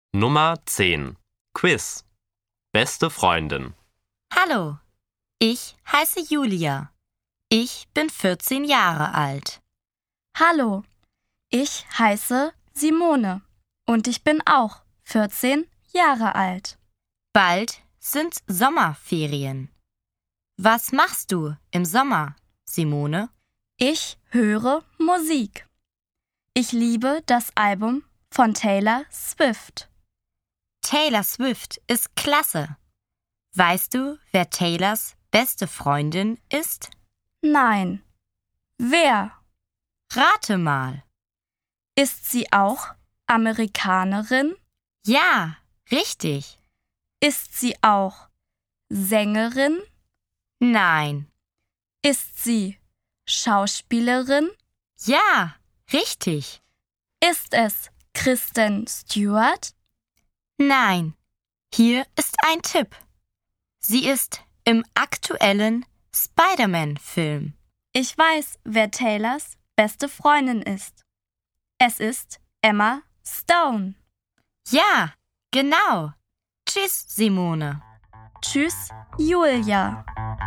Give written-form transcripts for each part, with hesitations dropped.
Nummer 10. Quiz. Beste Freundin. Hallo, ich heiße Julia. Ich bin 14 Jahre alt. Hallo, ich heiße Simone und ich bin auch 14 Jahre alt. Bald sind Sommerferien. Was machst du im Sommer, Simone? Ich höre Musik. Ich liebe das Album von Taylor Swift. Taylor Swift ist klasse. Weißt du, wer Taylors beste Freundin ist? Nein. Wer? Rate mal. Ist sie auch Amerikanerin? Ja, richtig. Ist sie auch Sängerin? Nein. Ist sie Schauspielerin? Ja, richtig. Ist es Kristen Stewart? Nein. Hier ist ein Tipp. Sie ist im aktuellen Spider-Man-Film. Ich weiß, wer Taylors beste Freundin ist. Es ist Emma Stone. Ja, genau. Tschüss, Simone. Tschüss, Julia.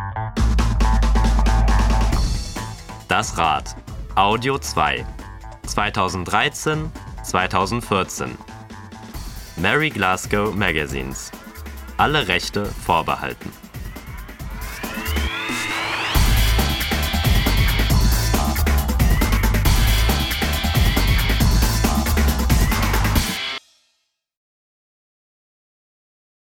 Das Rad. Audio 2. 2013, 2014. Mary Glasgow Magazines. Alle Rechte vorbehalten.